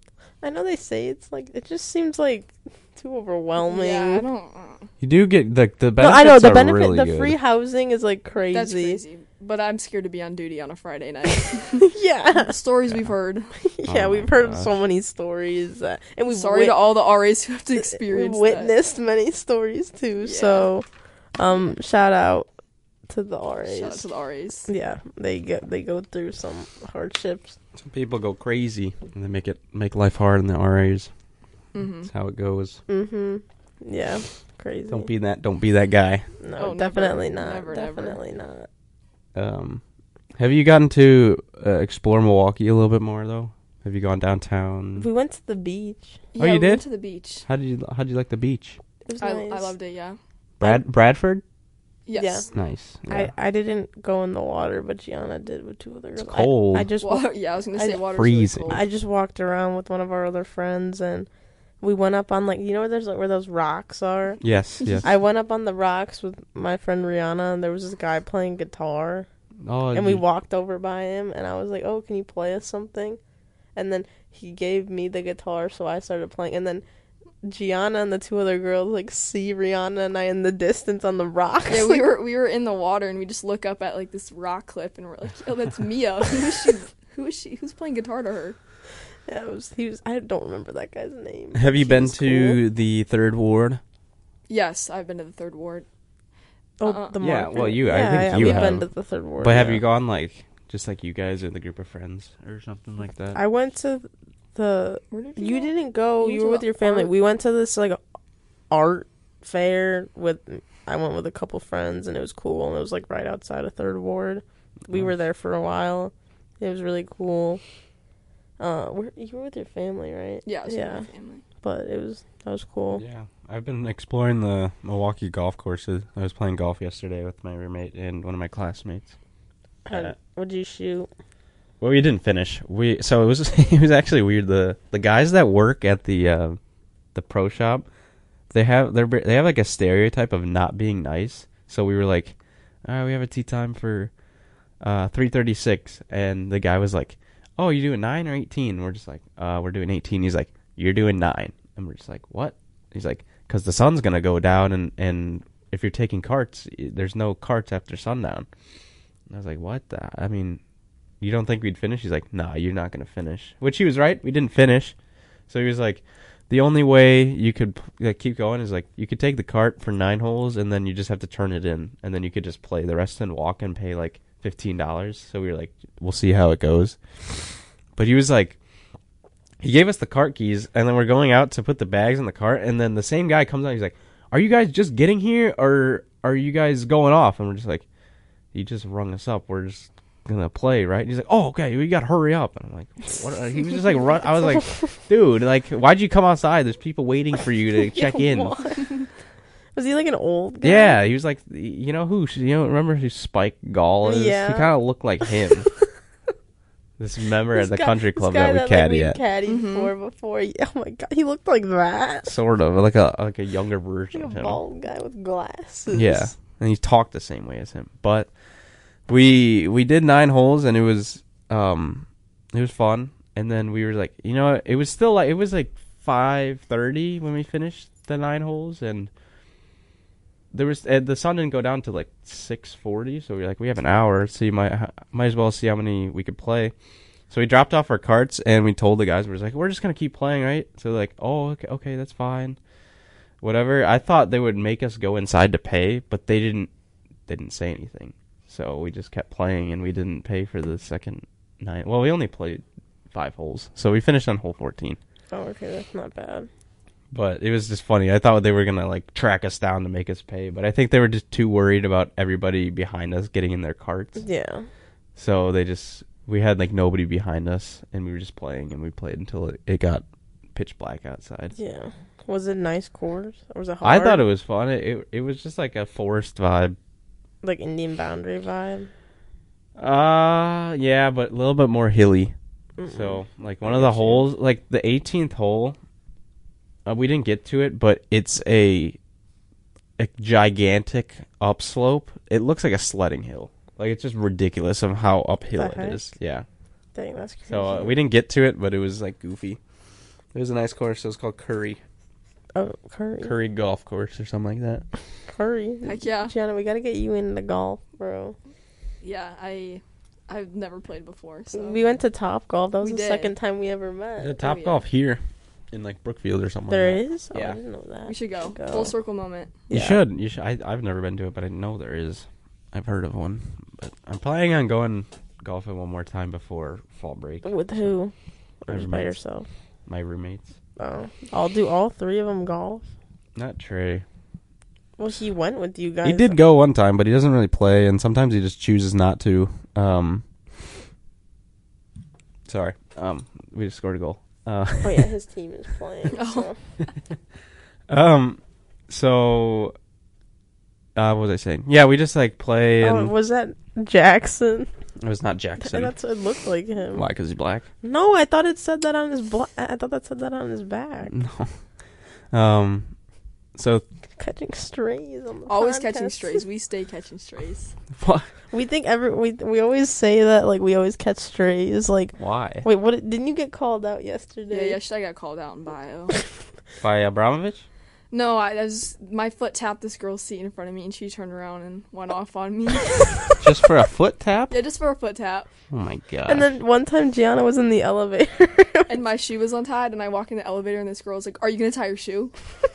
I know they say it's like it just seems like too overwhelming. Yeah, I don't. Uh, you do get the the No, benefits I know the are benefit. really the good. free housing is like crazy. that's crazy. But I'm scared to be on duty on a Friday night. yeah, The stories we've heard. yeah. Oh we've my heard gosh. so many stories, uh, and we've Sorry wit- to all the R As who have to we experience witnessed many stories too. Yeah. So, um, shout out to the R that. As. Shout out to the R As. Yeah, they get they go through some hardships. Some people go crazy and they make it make life hard in the R As. Mm-hmm. That's how it goes. Mm-hmm. Yeah, crazy. Don't be that. Don't be that guy. No, Oh, never. definitely not. Never, never. definitely not. Um, have you gotten to uh, explore Milwaukee a little bit more though? Have you gone downtown? We went to the beach. Oh, Yeah, you we went did? to the beach. How did you How did you like the beach? It was I, nice. I loved it, yeah. Brad Bradford. Yes. Nice. Yeah. I, I didn't go in the water, but Gianna did with two other girls. It's cold. I, I just Well, wa- yeah, I was gonna I- say water's Freezing. Really I cold. just walked around with one of our other friends, and we went up on like you know where there's like where those rocks are. yes. Yes. I went up on the rocks with my friend Rihanna, and there was this guy playing guitar, oh, and we you- walked over by him, and I was like, "Oh, can you play us something?" And then he gave me the guitar, so I started playing, and then Gianna and the two other girls like see Rihanna and I in the distance on the rocks. Yeah, we Like, were we were in the water and we just look up at like this rock cliff and we're like, "Oh, that's Mia. Who is she? Who is she? Who's playing guitar to her?" yeah, it was he was. I don't remember that guy's name. Have you He been was to the Third Ward? Yes, I've been to the Third Ward. cool. Oh, uh-uh. the Yeah, market. well, you- I Yeah, think yeah, you we've have. been to the third ward. But have yeah. you gone like just like you guys or the group of friends or something like that? I went to the. Where did You go? didn't go. You You went were to with the your family. art- We went to this like art fair with. I went with a couple friends and it was cool. And it was like right outside of Third Ward. We were there for a while. It was really cool. Uh, where, you were with your family, right? Yeah, I was yeah. with my family. But it was that was cool. Yeah, I've been exploring the Milwaukee golf courses. I was playing golf yesterday with my roommate and one of my classmates. How, Uh, what'd you shoot? Well, we didn't finish. We so it was it was actually weird. The the guys that work at the uh, the pro shop, they have they they have like a stereotype of not being nice. So we were like, all right, we have a tea time for uh, three thirty six, and the guy was like, oh, you doing nine or eighteen? We're just like, uh, we're doing eighteen. He's like, you're doing nine, and we're just like, what? He's like, because the sun's gonna go down, and and if you're taking carts, i- there's no carts after sundown. And I was like, what? The? I mean. You don't think we'd finish? He's like, nah, you're not going to finish. Which he was right. We didn't finish. So he was like, the only way you could like, keep going is like, you could take the cart for nine holes and then you just have to turn it in. And then you could just play the rest and walk and pay like fifteen dollars. So we were like, we'll see how it goes. But he was like, he gave us the cart keys and then we're going out to put the bags in the cart. And then the same guy comes out. He's like, are you guys just getting here or are you guys going off? And we're just like, he just rung us up. We're just gonna play, right? And he's like, oh, okay, we gotta hurry up. And I'm like, what? Are, he was just like, run. I was like, dude, like, why'd you come outside? There's people waiting for you to check in. Was he like an old guy? Yeah, he was like, you know who? You know, remember who Spike Gall is? Yeah. He kind of looked like him. This member This at the guy- country this club guy that we caddy like, at. we caddied Mhm. for before. Oh my god, he looked like that. Sort of like a like a younger version Like of a him. bald guy with glasses. Yeah, and he talked the same way as him. But we we did nine holes, and it was um, it was fun. And then we were like, you know, it was still like it was like five thirty when we finished the nine holes, and there was uh, the sun didn't go down till like six forty. So we were like, we have an hour, so you might might as well see how many we could play. So we dropped off our carts and we told the guys, we were like, we're just gonna keep playing, right? So they're like, oh, okay, okay, that's fine, whatever. I thought they would make us go inside to pay, but they didn't. They didn't say anything. So we just kept playing, and we didn't pay for the second night. Well, we only played five holes, so we finished on hole fourteen. Oh, okay, that's not bad. But it was just funny. I thought they were gonna like track us down to make us pay, but I think they were just too worried about everybody behind us getting in their carts. Yeah. So they just we had like nobody behind us, and we were just playing, and we played until it, it got pitch black outside. Yeah. Was it a nice course, or was it hard? I thought it was fun. It it, it was just like a forest vibe. Like Indian Boundary vibe. Uh, yeah, but a little bit more hilly. Mm-mm. So, like, one of the holes, like, the eighteenth hole, uh, we didn't get to it, but it's a, a gigantic upslope. It looks like a sledding hill. Like, it's just ridiculous of how uphill The it heck? is. Yeah. Dang, that's crazy. So, uh, we didn't get to it, but it was, like, goofy. It was a nice course. It was called Curry. Oh, Curry. Curry Golf Course or something like that. Curry. Heck yeah. Gianna, we gotta get you into golf, bro. Yeah, I I've never played before. So We went to Top Golf. That was We the did. second time we ever met. The Top yeah. Golf here in, like, Brookfield or something There like that. is? Oh, Yeah. I didn't know that. we should go. Go. Full circle moment. You Yeah. should. You should. I, I've never been to it, but I know there is. I've heard of one. But I'm planning on going golfing one more time before fall break. With who? My Or just by roommates. yourself? My roommates. Oh. I'll do all three of them golf. Not Trey. Well, he went with you guys. He did go one time, but he doesn't really play, and sometimes he just chooses not to. Um, sorry. Um, we just scored a goal. Uh, Oh, yeah, his team is playing. Oh. So. um, so, uh, what was I saying? Yeah, we just, like, play, Oh, and was that Jackson? it was not Jackson. That's what it looked like him. Why, because he's black? No, I thought it said that on his bla- I thought that said that on his back. No. Um, so, Catching strays on the Always podcast. catching strays. We stay catching strays. what? We think every we we always say that like we always catch strays. Like, Why? wait, what? Didn't you get called out Yeah, yesterday? yesterday I got called out in bio. By Abramovich? No, I, I was my foot tapped this girl's seat in front of me, and she turned around and went off on me. Just for a foot tap? Yeah, just for a foot tap. Oh my god. And then one time Gianna was in the elevator. And my shoe was untied, and I walk in the elevator, and this girl's like, "Are you gonna tie your shoe?"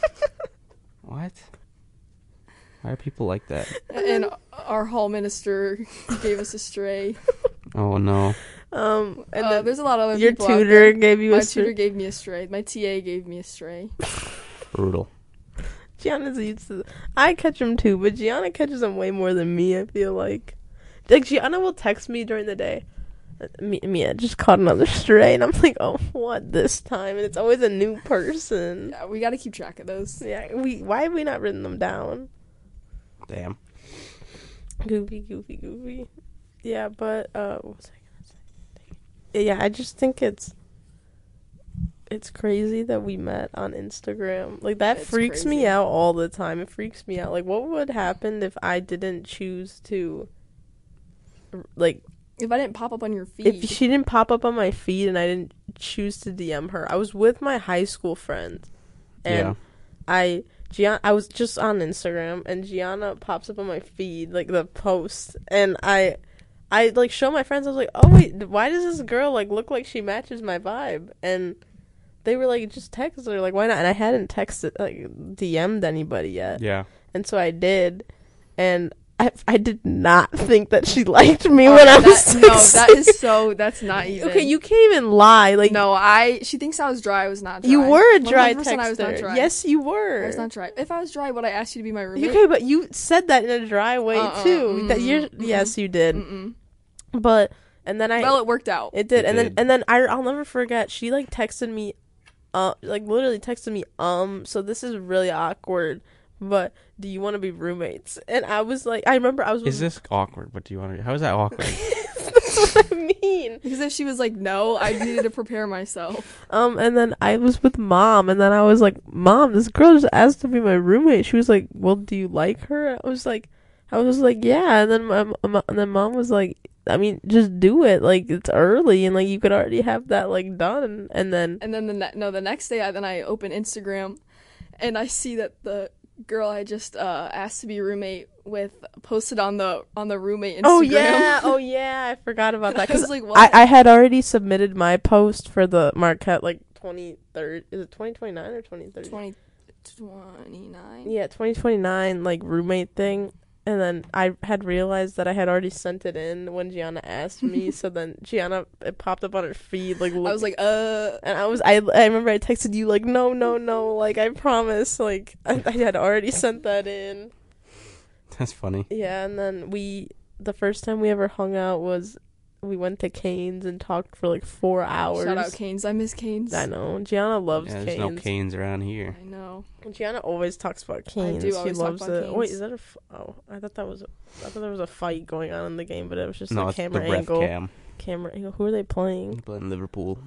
What? Why are people like that? And our hall minister gave us a stray. Oh no. um, and Uh, then there's a lot of other your people out tutor there. gave you My a tutor stray. gave me a stray. My T A gave me a stray. Brutal. Gianna's used to. I catch him too, but Gianna catches him way more than me. I feel like, like Gianna will text me during the day. "Uh, Me, Mia just caught another stray, and I'm like, oh, what this time? And it's always a new person. Yeah, we gotta keep track of those. Yeah, we. Why have we not written them down? Damn. Goofy, goofy, goofy. Yeah, but uh, what was I gonna say? Yeah, I just think it's it's crazy that we met on Instagram. Like that It's freaks me crazy. out all the time. It freaks me out. Like, what would happen if I didn't choose to, like, If I didn't pop up on your feed, if she didn't pop up on my feed and I didn't choose to D M her? I was with my high school friends, and Yeah. I Gianna, I was just on Instagram, and Gianna pops up on my feed, like the post, and I, I like show my friends. I was like, oh wait, why does this girl like look like she matches my vibe? And they were like, just text her, like why not? And I hadn't texted like D M'd anybody yet, Yeah. and so I did, and I I did not think that she liked me Oh, when I that- was no, that sixteen. is so. That's not even. Okay, you can't even lie. Like No, I. She thinks I was dry. I was not dry. you were a dry one hundred percent I was not texter. dry. Yes, you were. I was not dry. If I was dry, would I ask you to be my roommate? Okay, but you said that in a dry way Uh-uh, too. That mm-mm, you're mm-mm. yes, you did. Mm-mm. But and then I Well, it worked out. it did, It and did. then and then I I'll never forget. She like texted me, uh, like literally texted me. Um, so this is really awkward. But do you want to be roommates? And I was like, I remember I was. Is this awkward? What do you want to? How is that awkward? That's what I mean. Because if she was like, no, I needed to prepare myself. Um, and then I was with mom, and then I was like, Mom, this girl just asked to be my roommate. She was like, well, do you like her? I was like, I was like, yeah. And then my, my and then mom was like, I mean, just do it. Like it's early, and like you could already have that like done. And then And then the ne- no, the next day, I, then I open Instagram, and I see that the girl I just uh, asked to be roommate with posted on the on the roommate Instagram. oh yeah, oh yeah, I forgot about that I was because like, what? I, I had already submitted my post for the Marquette like twenty third. Is it twenty twenty nine or twenty thirty? twenty twenty-nine. Yeah, twenty twenty nine like roommate thing. And then I had realized that I had already sent it in when Gianna asked me. So then Gianna, it popped up on her feed. Like, I was like, uh. and I was, I, I remember I texted you like, no, no, no, like I promise, like I, I had already sent that in. That's funny. Yeah, and then we, the first time we ever hung out was, we went to Canes and talked for like four hours. Shout out Canes. I miss Canes. I know. Gianna loves Yeah, Canes. there's no Canes around here. I know. Gianna always talks about Canes. do She always talk loves about it. Canes. Wait, is that a? F- oh, I thought that was. A, I thought there was a fight going on in the game, but it was just No, a it's camera the ref angle. cam. Camera angle. Who are they playing? Playing Liverpool.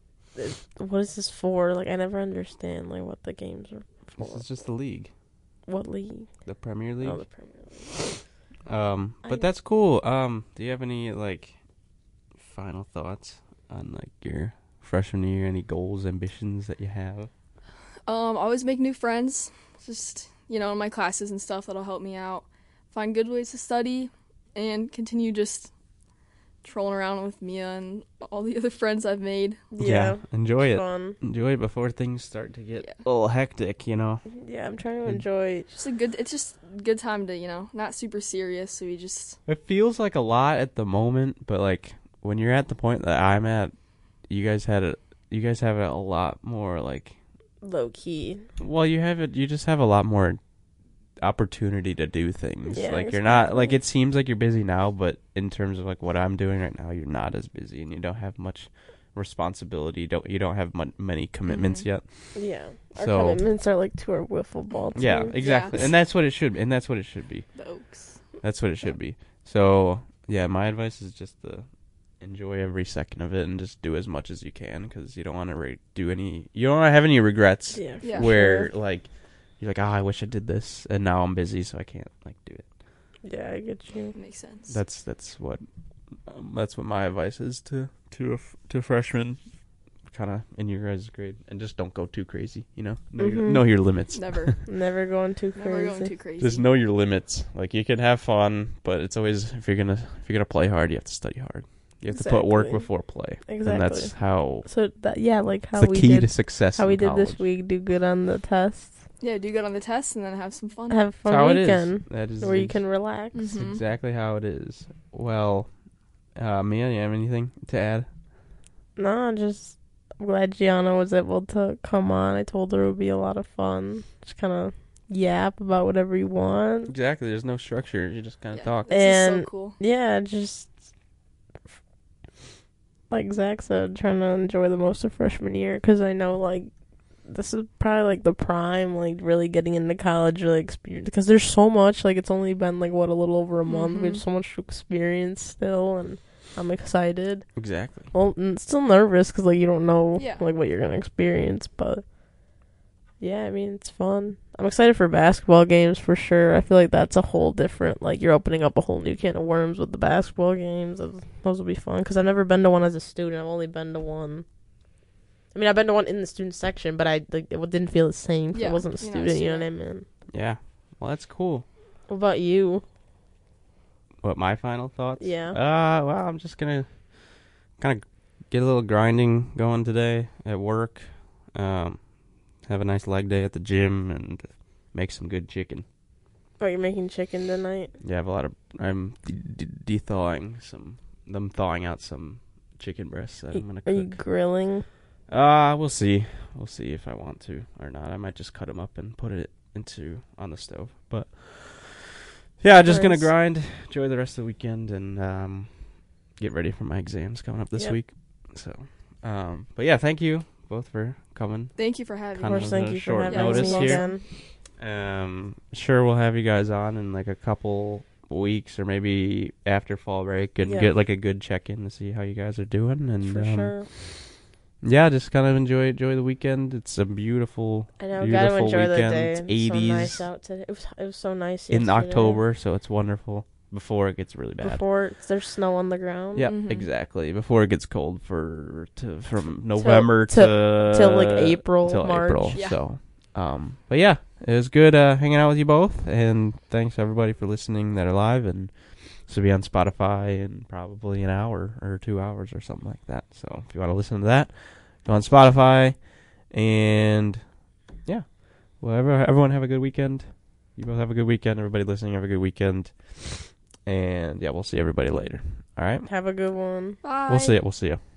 What is this for? Like, I never understand like what the games are for. This is just the league, What league? the Premier League. Oh, the Premier League. Um, I- but that's cool. Um, do you have any like final thoughts on like your freshman year? Any goals, ambitions that you have? Um, always make new friends. Just, you know, in my classes and stuff that'll help me out. Find good ways to study and continue just trolling around with Mia and all the other friends I've made. Yeah. enjoy it. Fun. Enjoy it before things start to get Yeah. a little hectic. You know. Yeah, I'm trying to Good. enjoy. Just a good, it's just a good time to, you know, not super serious, so we just, It feels like a lot at the moment, but like when you're at the point that I'm at, you guys had a, you guys have a lot more like. Low key. Well, you have it. You just have a lot more opportunity to do things. Yeah, like you're not like exactly. it seems like you're busy now, but in terms of like what I'm doing right now, you're not as busy, and you don't have much responsibility. You don't you don't have mon- many commitments Mhm. yet. Yeah. Our So- commitments are like to our wiffle ball team. Yeah, exactly, Yeah. and that's what it should. And that's what it should be. the Oaks. That's what it should be. So yeah, my advice is just to enjoy every second of it and just do as much as you can, because you don't want to re- do any. You don't want to have any regrets. Yeah. for Yeah. Where sure. like you're like, oh, I wish I did this, and now I'm busy, so I can't like do it. Yeah, I get you. Makes sense. That's that's what um, that's what my advice is to to a f- to freshmen, kind of in your guys' grade, and just don't go too crazy. You know, know, your, Mhm. know your limits. Never, Never going too never crazy. going too crazy. Just know your limits. Like you can have fun, but it's always if you're gonna if you're gonna play hard, you have to study hard. You have to put work Exactly. before play, Exactly. and that's how So that yeah, like how it's the we key did to success. how in we did college. this week. Do good on the tests. Yeah, do good on the test and then have some fun. Have a That's fun how it is. weekend That is where you ex- can relax. Mhm. That's exactly how it is. Well, uh, Mia, you have anything to add? No, just I'm glad Gianna was able to come on. I told her it would be a lot of fun. Just kind of yap about whatever you want. Exactly. There's no structure. You just kind of Yeah, talk. This is so And- cool. Yeah, just like Zach said, trying to enjoy the most of freshman year, because I know like this is probably like the prime, like really getting into college, really experience, because there's so much. Like it's only been like what a little over a month. We have Mhm. so much to experience still, and I'm excited. Exactly. Well, n- still nervous because like you don't know Yeah. like what you're gonna experience, but yeah, I mean it's fun. I'm excited for basketball games for sure. I feel like that's a whole different, like you're opening up a whole new can of worms with the basketball games. Those, those will be fun because I've never been to one as a student. I've only been to one. I mean, I've been to one in the student section, but I like it didn't feel the same. 'Cause I Yeah, wasn't a you're not a student. You know what I mean? Yeah. Well, that's cool. What about you? What, my final thoughts? Yeah. Uh, well, I'm just gonna kind of get a little grinding going today at work. Um, have a nice leg day at the gym and make some good chicken. Oh, you're making chicken tonight. Yeah, I have a lot of. I'm de- de- thawing some. I'm thawing out some chicken breasts that I'm gonna Are you cook. grilling? Uh, we'll see. We'll see if I want to or not. I might just cut them up and put it into on the stove. But yeah, just gonna Nice. grind, enjoy the rest of the weekend, and um, get ready for my exams coming up this Yep. week. So, um, but yeah, thank you both for coming. Thank you for having Of Kind me. course, of thank a you short for having notice me here. again. Um, sure, we'll have you guys on in like a couple weeks or maybe after fall break and Yeah. get like a good check in to see how you guys are doing. And For um, sure. yeah, just kind of enjoy enjoy the weekend. It's a beautiful, I know, gotta beautiful enjoy weekend. the day. It's It's eighties so nice out today. It was it was so nice in yesterday. October, so it's wonderful before it gets really bad. Before it's, there's snow on the ground. Yep, Mhm. exactly. Before it gets cold for to from November till- to till, like, April, till March. April. Yeah. So, um, but yeah, it was good uh, hanging out with you both, and thanks everybody for listening that are live, and this will be on Spotify in probably an hour or two hours or something like that. So if you want to listen to that, go on Spotify, and yeah, well, everyone, everyone have a good weekend. You both have a good weekend. Everybody listening, have a good weekend. And yeah, we'll see everybody later. All right. Have a good one. Bye. We'll see you. We'll see you.